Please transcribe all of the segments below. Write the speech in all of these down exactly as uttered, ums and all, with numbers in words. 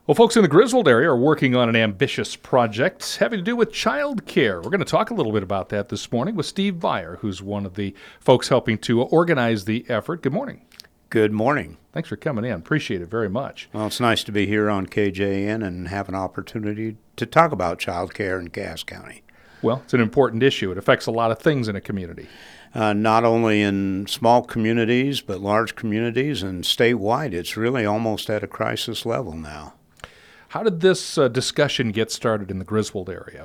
Well, folks in the Griswold area are working on an ambitious project having to do with child care. We're going to talk a little bit about that this morning with Steve Beyer, who's one of the folks helping to organize the effort. Good morning. Good morning. Thanks for coming in. Appreciate it very much. Well, it's nice to be here on K J N and have an opportunity to talk about child care in Cass County. Well, it's an important issue. It affects a lot of things in a community. Uh, not only in small communities, but large communities and statewide. It's really almost at a crisis level now. How did this uh, discussion get started in the Griswold area?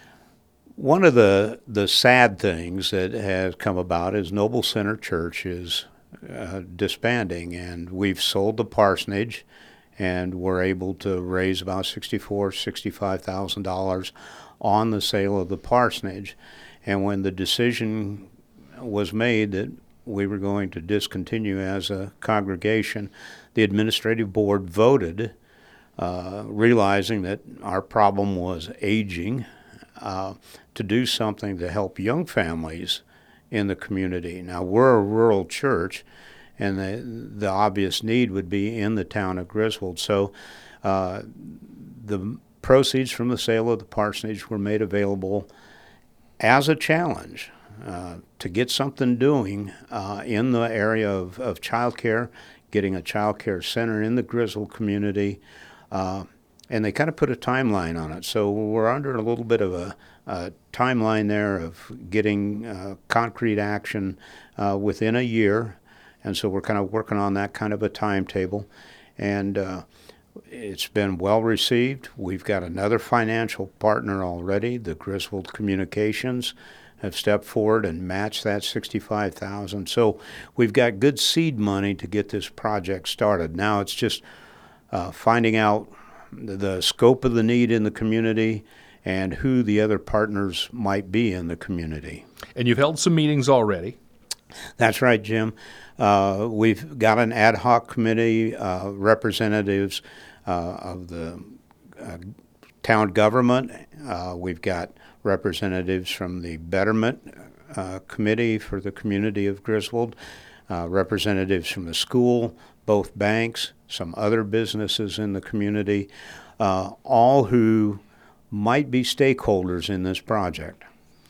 One of the, the sad things that has come about is Noble Center Church is uh, disbanding, and we've sold the parsonage, and we're able to raise about sixty-four thousand dollars, sixty-five thousand dollars on the sale of the parsonage. And when the decision was made that we were going to discontinue as a congregation, the administrative board voted, uh, realizing that our problem was aging, uh, to do something to help young families in the community. Now, we're a rural church, and the, the obvious need would be in the town of Griswold. So uh, the proceeds from the sale of the parsonage were made available as a challenge uh, to get something doing uh, in the area of, of child care, getting a child care center in the Griswold community, uh, and they kind of put a timeline on it. So we're under a little bit of a, a timeline there of getting uh, concrete action uh, within a year, and so we're kind of working on that kind of a timetable. And uh, it's been well received. We've got another financial partner already. The Griswold Communications have stepped forward and matched that sixty-five thousand dollars. So we've got good seed money to get this project started. Now it's just uh, finding out the scope of the need in the community and who the other partners might be in the community. And you've held some meetings already. That's right, Jim. Uh, we've got an ad hoc committee, uh, representatives uh, of the uh, town government. Uh, we've got representatives from the Betterment uh, Committee for the community of Griswold, uh, representatives from the school, both banks, some other businesses in the community, uh, all who might be stakeholders in this project.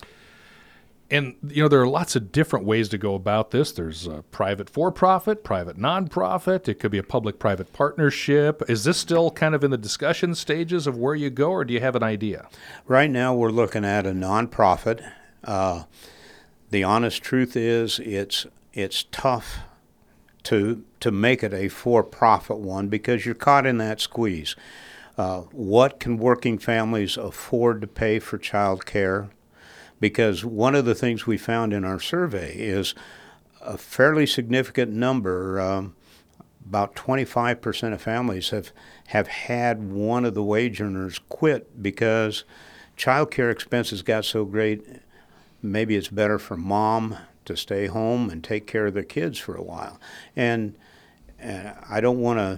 And, you know, there are lots of different ways to go about this. There's a private for-profit, private nonprofit. It could be a public-private partnership. Is this still kind of in the discussion stages of where you go, or do you have an idea? Right now we're looking at a nonprofit. Uh, the honest truth is it's it's tough to to make it a for-profit one because you're caught in that squeeze. Uh, what can working families afford to pay for child care? Because one of the things we found in our survey is a fairly significant number, um, about twenty-five percent of families have, have had one of the wage earners quit because child care expenses got so great, maybe it's better for mom to stay home and take care of the kids for a while. And, and I don't want to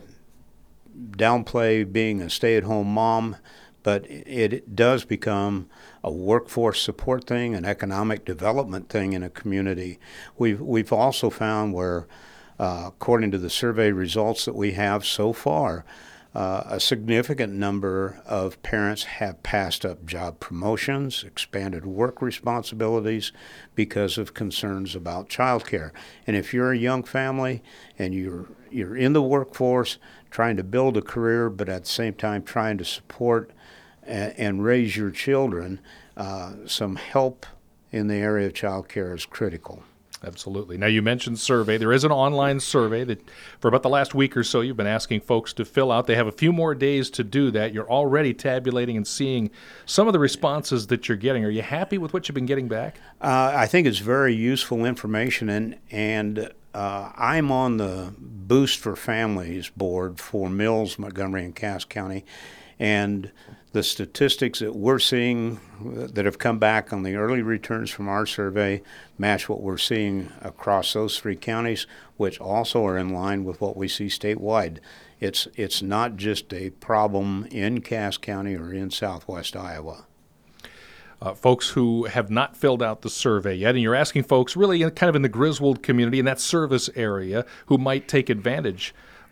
downplay being a stay-at-home mom, but it, it does become a workforce support thing, an economic development thing in a community. We've we've also found where, uh, according to the survey results that we have so far, uh, a significant number of parents have passed up job promotions, expanded work responsibilities because of concerns about child care. And if you're a young family and you're you're in the workforce trying to build a career, but at the same time trying to support and raise your children, uh, some help in the area of child care is critical. Absolutely. Now, you mentioned survey. There is an online survey that for about the last week or so you've been asking folks to fill out. They have a few more days to do that. You're already tabulating and seeing some of the responses that you're getting. Are you happy with what you've been getting back? Uh, I think it's very useful information, and, and uh, I'm on the Boost for Families board for Mills, Montgomery, and Cass County, and the statistics that we're seeing that have come back on the early returns from our survey match what we're seeing across those three counties, which also are in line with what we see statewide. It's it's not just a problem in Cass County or in southwest Iowa. Uh, folks who have not filled out the survey yet, and you're asking folks really in, kind of in the Griswold community, in that service area, who might take advantage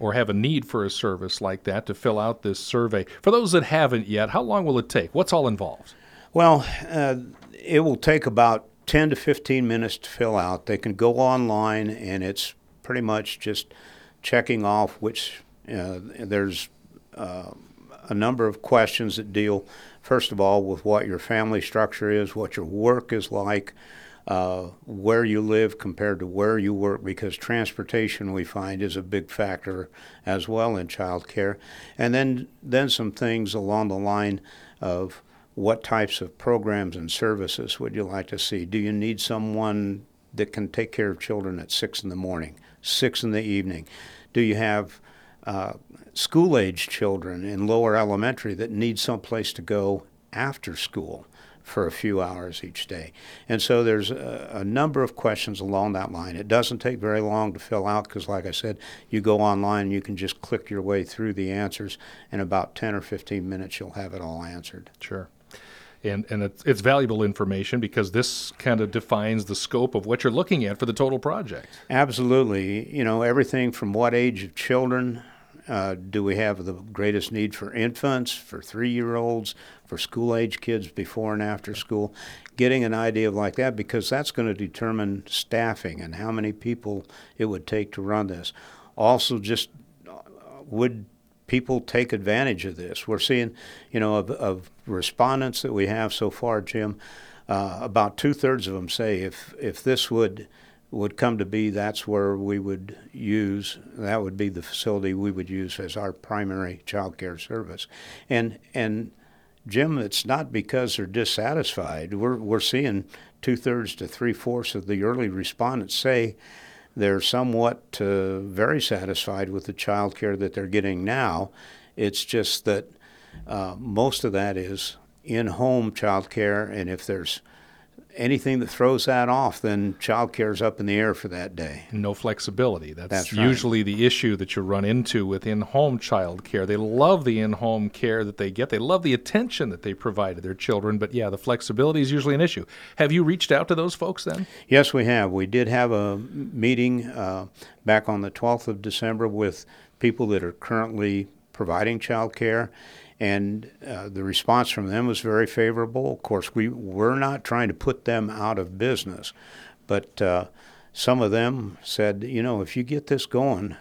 or have a need for a service like that to fill out this survey. For those that haven't yet, how long will it take? What's all involved? Well, uh, it will take about ten to fifteen minutes to fill out. They can go online, and it's pretty much just checking off which uh, there's uh, a number of questions that deal, first of all, with what your family structure is, what your work is like, uh, where you live compared to where you work, because transportation, we find, is a big factor as well in child care. And then, then some things along the line of what types of programs and services would you like to see? Do you need someone that can take care of children at six in the morning, six in the evening? Do you have uh, school-age children in lower elementary that need someplace to go after school for a few hours each day? And so there's a, a number of questions along that line. It doesn't take very long to fill out because, like I said, you go online and you can just click your way through the answers. In about ten or fifteen minutes, you'll have it all answered. Sure. And, and it's, it's valuable information because this kind of defines the scope of what you're looking at for the total project. Absolutely. You know, everything from what age of children uh, do we have the greatest need for infants, for three-year-olds, for school-age kids before and after school, getting an idea of like that, because that's going to determine staffing and how many people it would take to run this. Also, just uh, would people take advantage of this? We're seeing, you know, of, of respondents that we have so far, Jim, uh, about two-thirds of them say if if this would would come to be, that's where we would use, that would be the facility we would use as our primary child care service. And and Jim, it's not because they're dissatisfied. We're we're seeing two-thirds to three-fourths of the early respondents say they're somewhat uh, very satisfied with the child care that they're getting now. It's just that uh, most of that is in-home child care, and if there's anything that throws that off, then child care is up in the air for that day. No flexibility. That's, That's right. usually the issue that you run into with in-home child care. They love the in-home care that they get. They love the attention that they provide to their children. But, yeah, the flexibility is usually an issue. Have you reached out to those folks then? Yes, we have. We did have a meeting uh, back on the twelfth of December with people that are currently providing child care. And uh, the response from them was very favorable. Of course, we were not trying to put them out of business, but uh, some of them said, you know, if you get this going,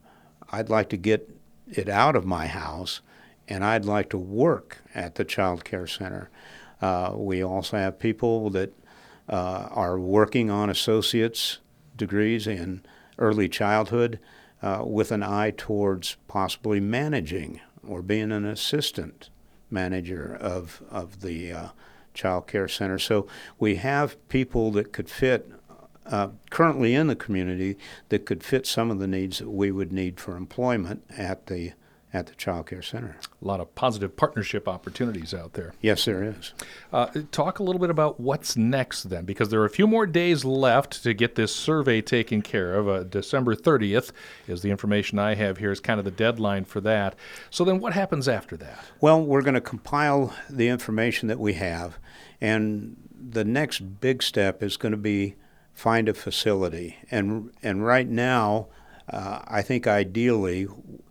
I'd like to get it out of my house, and I'd like to work at the child care center. Uh, we also have people that uh, are working on associate's degrees in early childhood uh, with an eye towards possibly managing or being an assistant manager of of the uh, child care center. So we have people that could fit uh, currently in the community that could fit some of the needs that we would need for employment at the at the child care center. A lot of positive partnership opportunities out there. Yes, there is. Uh, talk a little bit about what's next then, because there are a few more days left to get this survey taken care of. Uh, December thirtieth is the information I have here, is kind of the deadline for that. So then what happens after that? Well, we're going to compile the information that we have, and the next big step is going to be find a facility. And, and right now, uh, I think ideally,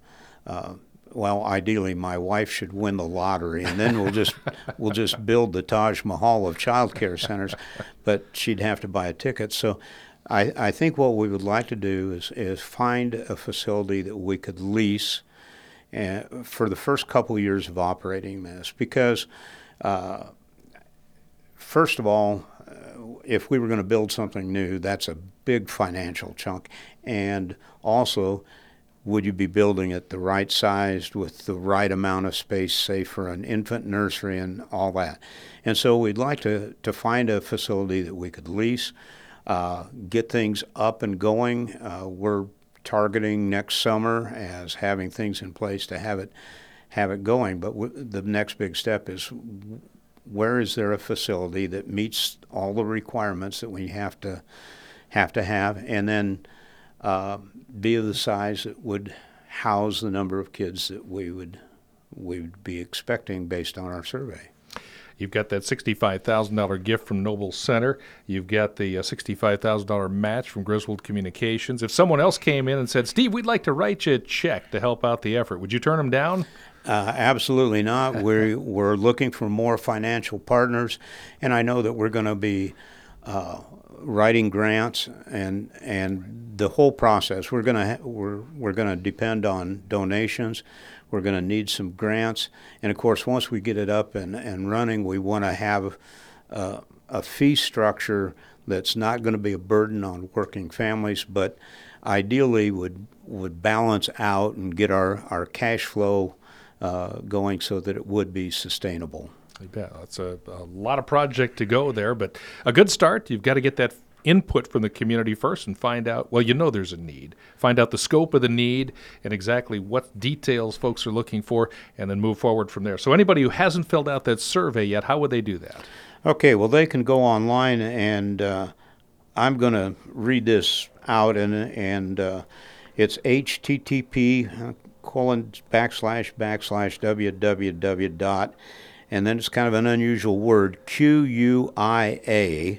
uh, well, ideally, my wife should win the lottery, and then we'll just we'll just build the Taj Mahal of child care centers. But she'd have to buy a ticket. So, I, I think what we would like to do is is find a facility that we could lease uh, for the first couple of years of operating this. Because, uh, first of all, uh, if we were going to build something new, that's a big financial chunk, and also, would you be building it the right size with the right amount of space, say, for an infant nursery and all that? And so we'd like to, to find a facility that we could lease, uh, get things up and going. Uh, we're targeting next summer as having things in place to have it have it going. But w- the next big step is, where is there a facility that meets all the requirements that we have to have to have, and then uh, be of the size that would house the number of kids that we would we would be expecting based on our survey. You've got that sixty-five thousand dollars gift from Noble Center. You've got the uh, sixty-five thousand dollars match from Griswold Communications. If someone else came in and said, Steve, we'd like to write you a check to help out the effort, would you turn them down? Uh, absolutely not. We're, we're looking for more financial partners, and I know that we're going to be uh, writing grants and and the whole process. We're going to ha- we're we're going to depend on donations. We're going to need some grants, and of course, once we get it up and, and running, we want to have uh, a fee structure that's not going to be a burden on working families, but ideally would would balance out and get our our cash flow Uh, going so that it would be sustainable. You bet. It's a, a lot of project to go there, but a good start. You've got to get that input from the community first and find out, well, you know there's a need. Find out the scope of the need and exactly what details folks are looking for, and then move forward from there. So anybody who hasn't filled out that survey yet, how would they do that? Okay, well, they can go online, and uh, I'm going to read this out, and, and uh, it's H T T P colon backslash backslash www dot, and then it's kind of an unusual word, Q U I A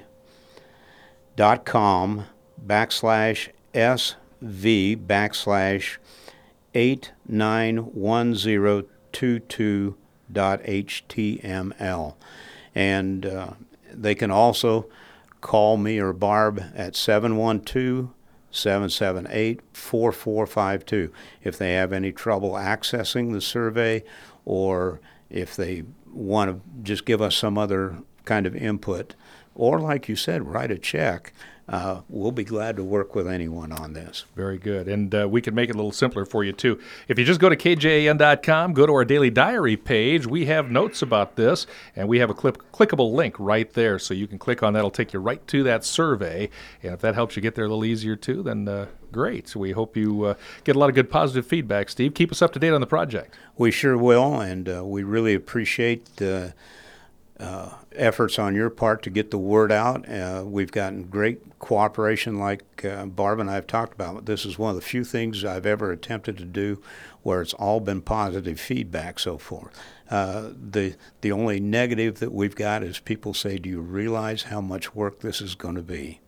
dot com backslash S V backslash eight nine one zero two two dot H T M L. And uh, they can also call me or Barb at seven one two, seven seven eight, four four five two if they have any trouble accessing the survey, or if they want to just give us some other kind of input, or like you said, write a check. Uh, we'll be glad to work with anyone on this. Very good. And uh, we can make it a little simpler for you, too. If you just go to K J A N dot com, go to our daily diary page, we have notes about this, and we have a clip, clickable link right there. So you can click on that. It'll take you right to that survey. And if that helps you get there a little easier, too, then uh, great. So we hope you uh, get a lot of good positive feedback, Steve. Keep us up to date on the project. We sure will, and uh, we really appreciate uh, uh, efforts on your part to get the word out. Uh, we've gotten great cooperation, like uh, Barb and I have talked about. This is one of the few things I've ever attempted to do where it's all been positive feedback so far. Uh, the the only negative that we've got is people say, do you realize how much work this is going to be?